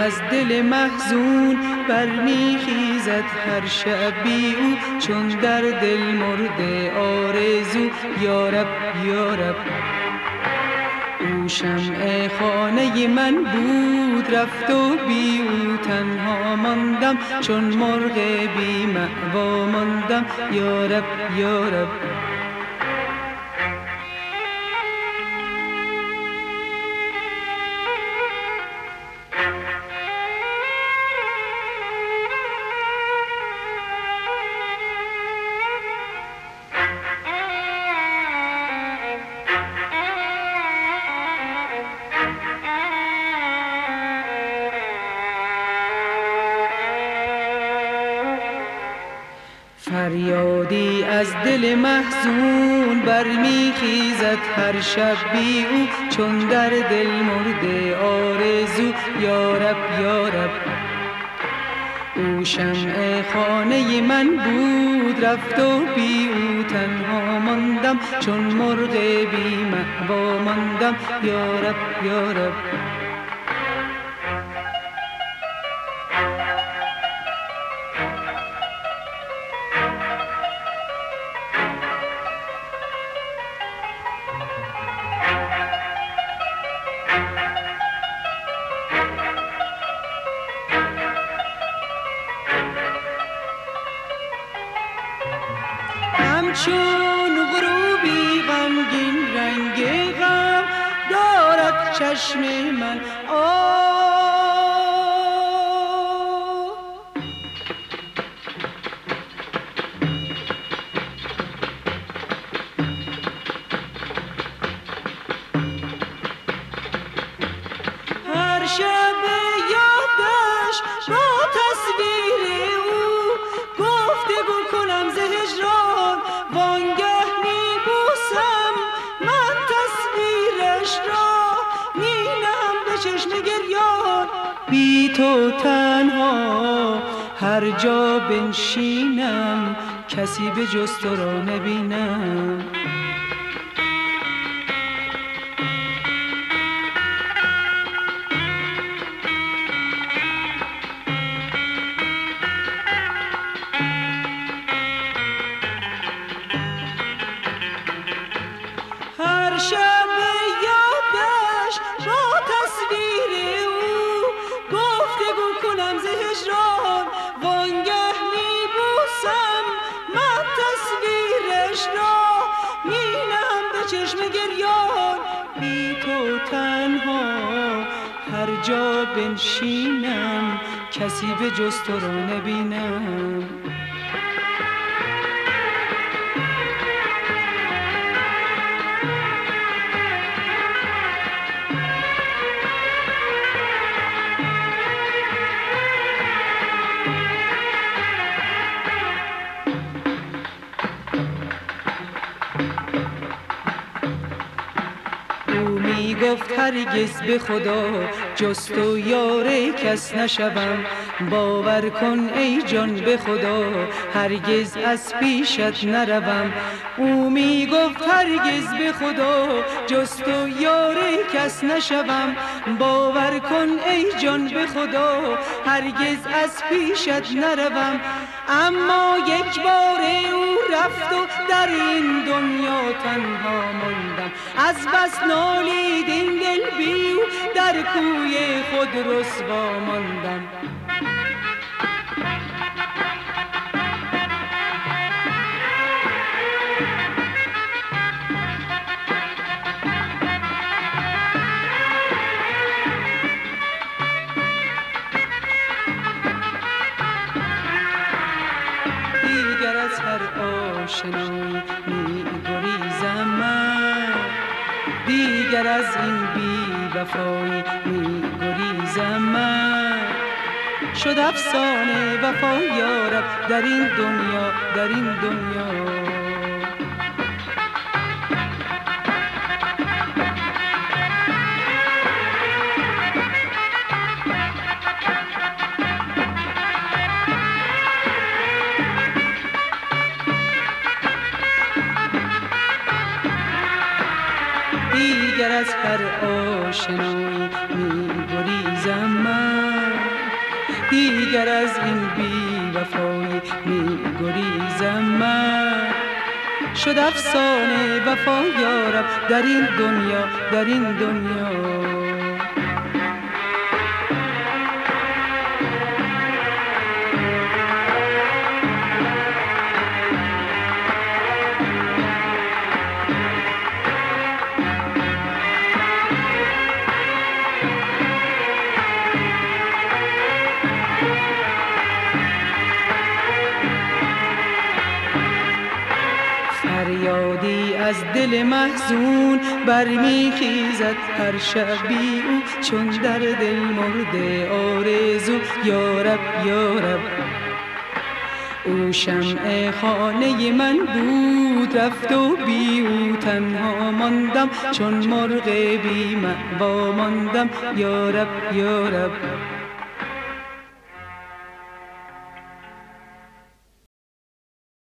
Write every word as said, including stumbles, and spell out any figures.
از دل محزون برمیخیزد هر شبی او، چون در دل مرده آرزو. یارب یارب او شمع خانه من بود، رفت و بی او تنها ماندم، چون مرغ بی مأوا ماندم. یارب یارب فریادی از دل محزون برمیخیزد هر شب بی او، چون در دل مرده آرزو. یارب یارب او شمع خانه من بود، رفت و بی او تنها ماندم، چون مرغ بی مأوا ماندم. یارب یارب همچون غروبی غمگین رنگ غم دارد چشم من. آه هر شب یادش با تصویر او گفتگو کنم ز هجران، وانگه میبوسم من تصویرش را، مینم به چشم گریان. بی تو تنها هر جا بنشینم، کسی به جز تو را نبینم. هر شب یادش با تصویر او گفتگو کنم ز هجران، وانگه میبوسم من تصویرش را، مینم به چشم گریان. بی تو تنها هر جا بنشینم، کسی به جز تو را نبینم. گفت هرگز به خدا جز تو یار کس نشوم، باور کن ای جان به خدا هرگز از پیشت نروم. او می گفت هرگز به خدا جز تو یار کس نشوم، باور کن ای جان به خدا هرگز از پیشت نروم. اما یک بار او رفت و در این دنیا تنها ماندم، از بس نالید این دل بی او در کوی خود رسوا ماندم. دیگر از هر آشنایی می گریزم من، دیگر از این بی وفایی می گریزم من. شد افسانه وفا یارب در این دنیا، در این دنیا. دیگر از هر آشنایی می گریزم من. دیگر از این بی وفایی می گریزم. من شد افسانه وفا یارب در این دنیا، در این دنیا. فریادی از دل محزون برمیخیزد هر شبی او، چون در دل مرده آرزو یارب یارب. او شمع خانه من بود رفت و بی او تنها ماندم، چون مرغ بی مأوا ماندم یارب یارب.